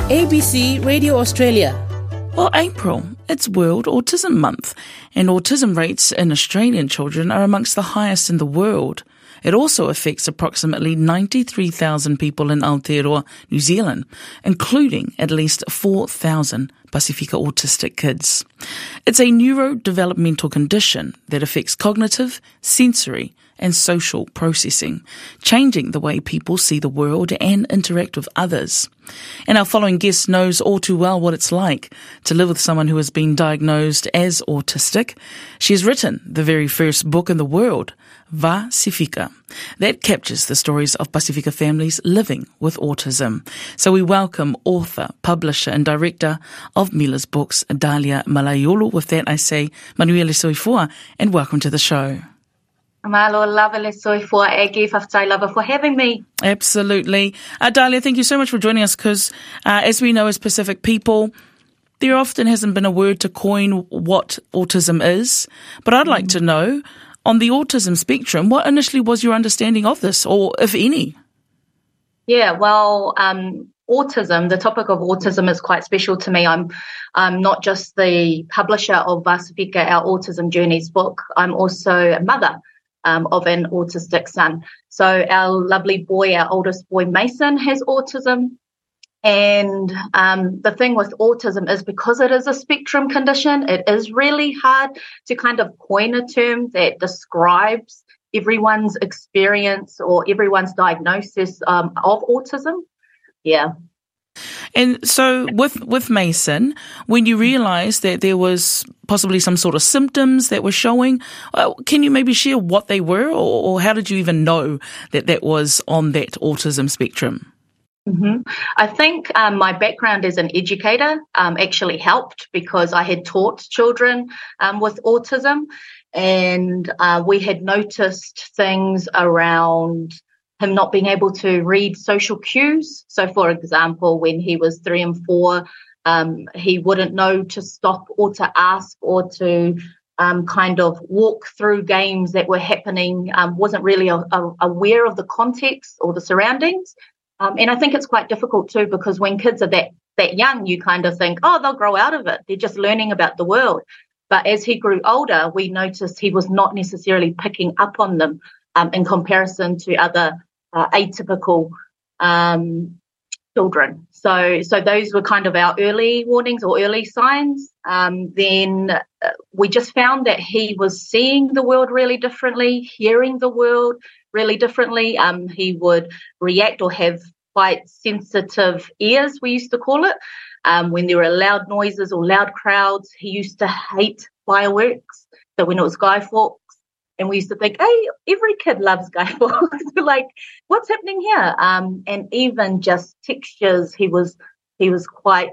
ABC Radio Australia. Well, April, it's World Autism Month, and autism rates in Australian children are amongst the highest in the world. It also affects approximately 93,000 people in Aotearoa, New Zealand, including at least 4,000 Pasifika autistic kids. It's a neurodevelopmental condition that affects cognitive, sensory, and social processing, changing the way people see the world and interact with others. And our following guest knows all too well what it's like to live with someone who has been diagnosed as autistic. She has written the very first book in the world, Pasifika, that captures the stories of Pasifika families living with autism. So we welcome author, publisher and director of Mila's books, Dalia Malaiolo. With that I say, Manuela Soifua, and welcome to the show. Malo lovely soifua egi whaftai lava for having me. Absolutely. Dalia, thank you so much for joining us because, as we know as Pacific people, there often hasn't been a word to coin what autism is. But I'd like to know, on the autism spectrum, what initially was your understanding of this, or if any? Yeah, well, autism, the topic of autism is quite special to me. I'm not just the publisher of Pasifika, our Autism Journeys book. I'm also a mother of an autistic son. So our lovely boy, our oldest boy, Mason, has autism. And the thing with autism is because it is a spectrum condition, it is really hard to kind of coin a term that describes everyone's experience or everyone's diagnosis of autism. Yeah. And so with Mason, when you realised that there was possibly some sort of symptoms that were showing, can you maybe share what they were, or how did you even know that that was on that autism spectrum? Mm-hmm. I think my background as an educator actually helped because I had taught children with autism, and we had noticed things around him not being able to read social cues. So, for example, when he was 3 and 4, he wouldn't know to stop or to ask or to kind of walk through games that were happening, wasn't really aware of the context or the surroundings. And I think it's quite difficult too, because when kids are that young, you kind of think, oh, they'll grow out of it. They're just learning about the world. But as he grew older, we noticed he was not necessarily picking up on them in comparison to other atypical children. So those were kind of our early warnings or early signs. Then we just found that he was seeing the world really differently, hearing the world really differently. He would react or have quite sensitive ears, we used to call it. When there were loud noises or loud crowds, he used to hate fireworks. So when it was Guy Fawkes, and we used to think, hey, every kid loves Guy Fawkes. Like, what's happening here? And even just textures, he was quite,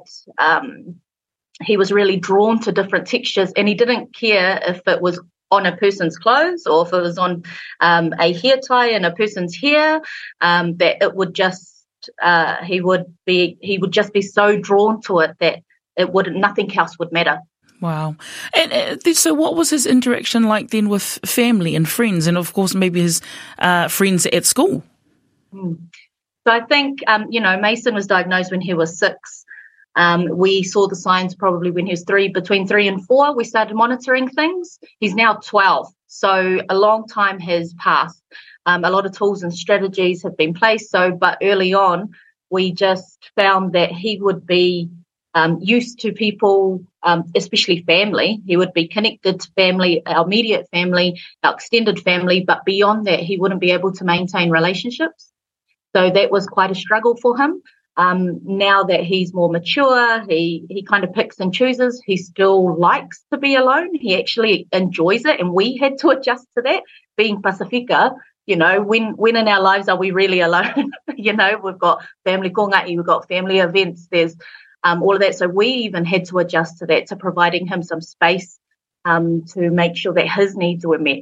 he was really drawn to different textures, and he didn't care if it was on a person's clothes or if it was on a hair tie in a person's hair, that it would just, he would just be so drawn to it that nothing else would matter. Wow. And so what was his interaction like then with family and friends, and of course maybe his friends at school? So I think, Mason was diagnosed when he was 6. We saw the signs probably when he was between 3 and 4. We started monitoring things. He's now 12. So a long time has passed. A lot of tools and strategies have been placed. But early on, we just found that he would be used to people, especially family. He would be connected to family, our immediate family, our extended family, but beyond that, he wouldn't be able to maintain relationships. So that was quite a struggle for him. Now that he's more mature, he kind of picks and chooses. He still likes to be alone. He actually enjoys it, and we had to adjust to that. Being Pasifika, when in our lives are we really alone? We've got family kongai, we've got family events, there's all of that. So we even had to adjust to that, to providing him some space to make sure that his needs were met.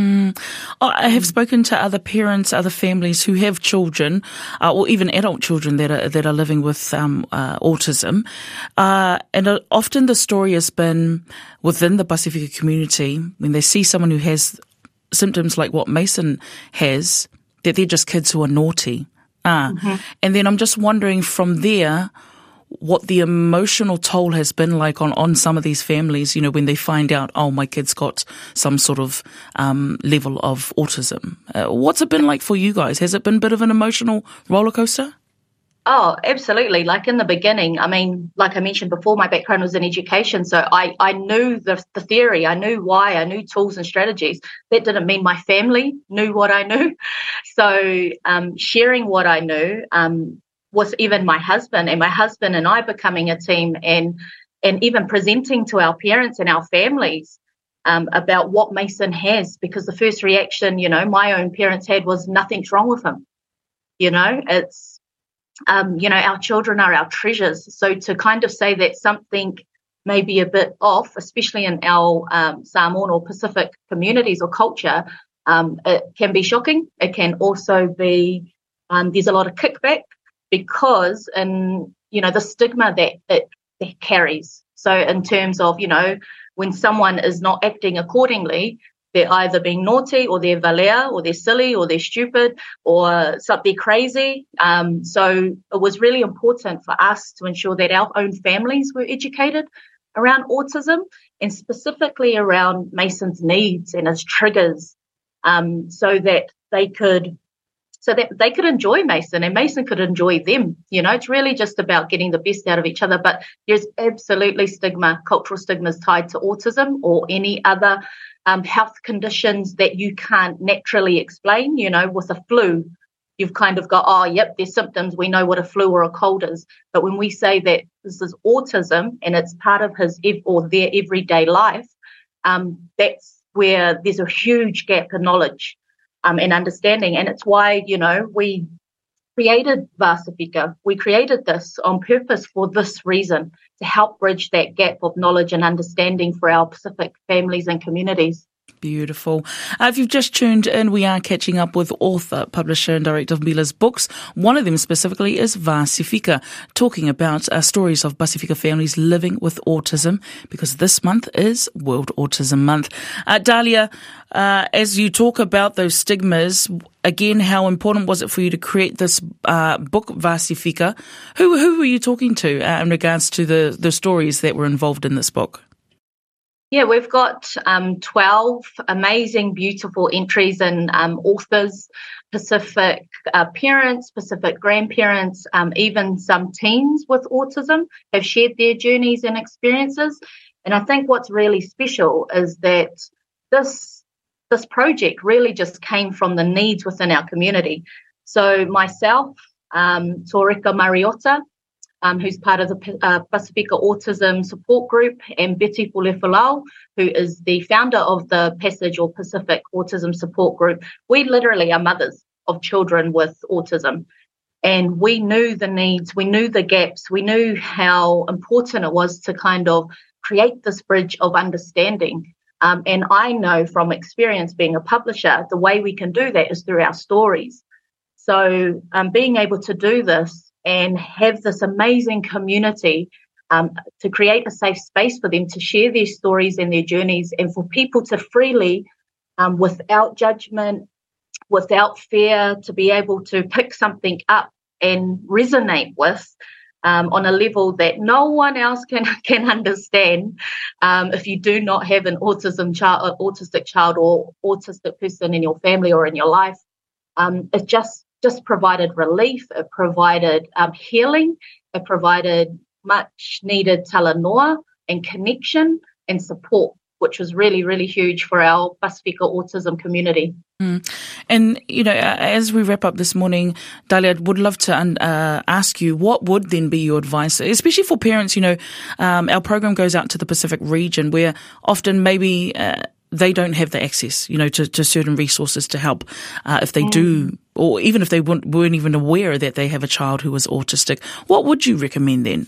I have spoken to other parents, other families who have children, or even adult children that are living with autism, and often the story has been within the Pasifika community, when they see someone who has symptoms like what Mason has, that they're just kids who are naughty. And then I'm just wondering from there, what the emotional toll has been like on some of these families, when they find out, oh, my kid's got some sort of level of autism. What's it been like for you guys? Has it been a bit of an emotional roller coaster? Oh, absolutely. Like in the beginning, I mean, like I mentioned before, my background was in education. So I knew the theory. I knew why. I knew tools and strategies. That didn't mean my family knew what I knew. So sharing what I knew was even my husband and I becoming a team and even presenting to our parents and our families about what Mason has, because the first reaction, my own parents had was nothing's wrong with him. It's, our children are our treasures. So to kind of say that something may be a bit off, especially in our Samoan or Pacific communities or culture, it can be shocking. It can also be, there's a lot of kickback because the stigma that it carries. So in terms of, when someone is not acting accordingly, they're either being naughty or they're valea or they're silly or they're stupid or something crazy. So it was really important for us to ensure that our own families were educated around autism and specifically around Mason's needs and his triggers, so that they could enjoy Mason and Mason could enjoy them. It's really just about getting the best out of each other. But there's absolutely cultural stigmas tied to autism or any other health conditions that you can't naturally explain. With a flu, you've kind of got, oh, yep, there's symptoms. We know what a flu or a cold is. But when we say that this is autism and it's part of his or their everyday life, that's where there's a huge gap in knowledge and understanding. And it's why, we created Vasifika. We created this on purpose for this reason, to help bridge that gap of knowledge and understanding for our Pacific families and communities. Beautiful. If you've just tuned in, we are catching up with author, publisher and director of Mila's books. One of them specifically is Vasifika, talking about stories of Pasifika families living with autism, because this month is World Autism Month. Dahlia, as you talk about those stigmas, again, how important was it for you to create this book, Vasifika? Who were you talking to in regards to the stories that were involved in this book? Yeah, we've got 12 amazing, beautiful entries and authors, Pacific parents, Pacific grandparents, even some teens with autism have shared their journeys and experiences. And I think what's really special is that this project really just came from the needs within our community. So myself, Torika Mariota, who's part of the Pasifika Autism Support Group, and Betty Pulefalau, who is the founder of the Passage or Pacific Autism Support Group. We literally are mothers of children with autism. And we knew the needs, we knew the gaps, we knew how important it was to kind of create this bridge of understanding. And I know from experience being a publisher, the way we can do that is through our stories. So being able to do this and have this amazing community to create a safe space for them to share their stories and their journeys, and for people to freely, without judgment, without fear, to be able to pick something up and resonate with on a level that no one else can understand if you do not have an autistic child or autistic person in your family or in your life. It just provided relief, it provided healing, it provided much needed talanoa and connection and support, which was really, really huge for our Pasifika autism community. And, as we wrap up this morning, Dahlia, I would love to ask you, what would then be your advice, especially for parents? Our program goes out to the Pacific region where often maybe they don't have the access, to certain resources to help if they do, or even if they weren't even aware that they have a child who is autistic. What would you recommend then?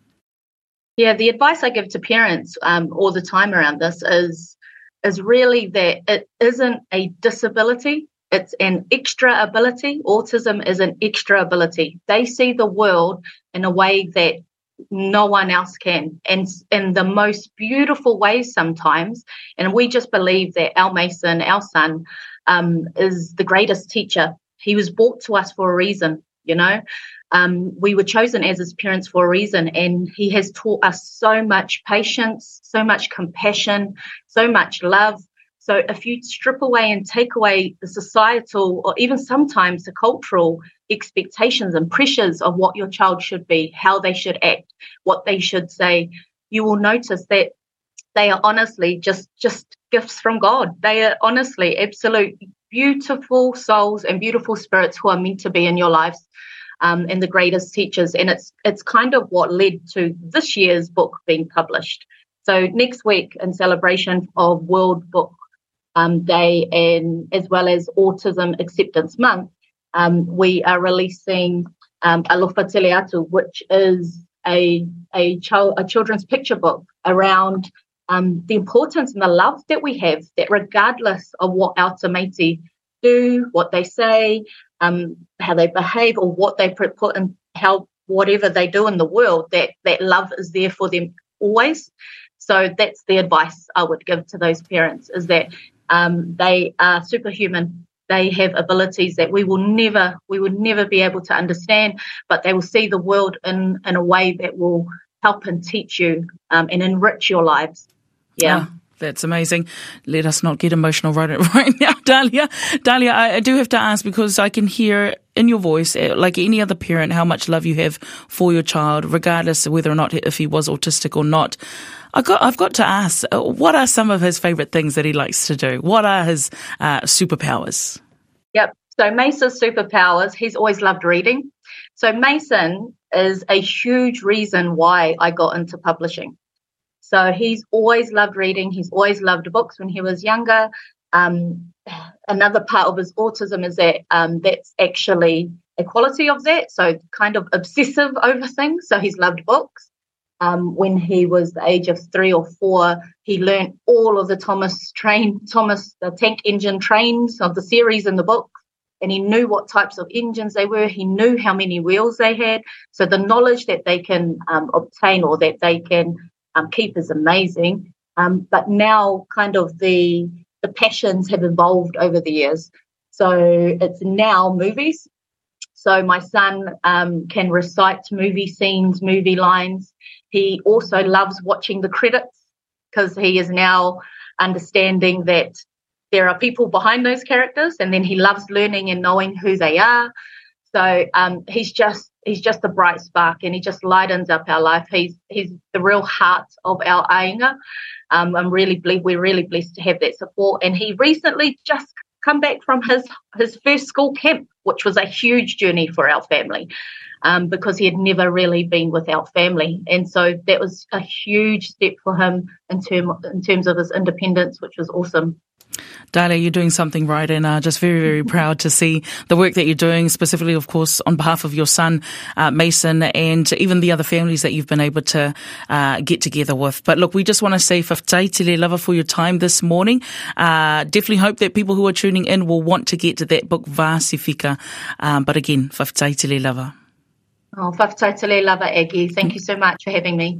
Yeah, the advice I give to parents all the time around this is really that it isn't a disability, it's an extra ability. Autism is an extra ability. They see the world in a way that no one else can, and in the most beautiful ways sometimes. And we just believe that our Mason, our son, is the greatest teacher. He was brought to us for a reason, we were chosen as his parents for a reason, and he has taught us so much patience, so much compassion, so much love. So if you strip away and take away the societal or even sometimes the cultural expectations and pressures of what your child should be, how they should act, what they should say, you will notice that they are honestly just gifts from God. They are honestly absolute beautiful souls and beautiful spirits who are meant to be in your lives, and the greatest teachers. And it's kind of what led to this year's book being published. So next week, in celebration of World Book Day and as well as Autism Acceptance Month, we are releasing Alofa Teleatu, which is a children's picture book around the importance and the love that we have, that regardless of what our tamati do, what they say, how they behave, or what they put in, how whatever they do in the world, that love is there for them always. So that's the advice I would give to those parents, is that they are superhuman. They have abilities that we would never be able to understand, but they will see the world in a way that will help and teach you and enrich your lives. Yeah. Oh, that's amazing. Let us not get emotional right now, Dahlia. Dahlia, I do have to ask, because I can hear in your voice, like any other parent, how much love you have for your child, regardless of whether or not if he was autistic or not. I've got to ask, what are some of his favourite things that he likes to do? What are his superpowers? Yep. So Mason's superpowers, he's always loved reading. So Mason is a huge reason why I got into publishing. So he's always loved reading. He's always loved books when he was younger. Another part of his autism is that that's actually a quality of that. So kind of obsessive over things. So he's loved books. When he was the age of 3 or 4, he learned all of the the tank engine trains of the series in the book, and he knew what types of engines they were. He knew how many wheels they had. So the knowledge that they can obtain or that they can keep is amazing. But now kind of the passions have evolved over the years. So it's now movies. So my son can recite movie scenes, movie lines. He also loves watching the credits, because he is now understanding that there are people behind those characters, and then he loves learning and knowing who they are. So he's just a bright spark, and he just lightens up our life. He's the real heart of our ainga. We're really blessed to have that support. And he recently just come back from his first school camp, which was a huge journey for our family, because he had never really been with our family. And so that was a huge step for him in terms of his independence, which was awesome. Dahlia, you're doing something right, and just very, very proud to see the work that you're doing, specifically, of course, on behalf of your son, Mason, and even the other families that you've been able to get together with. But look, we just want to say whaftai te le lava for your time this morning. Definitely hope that people who are tuning in will want to get to that book, Vasifika. But again, whaftai te le lava. Oh, whaftai te le lava, Aggie. Thank you so much for having me.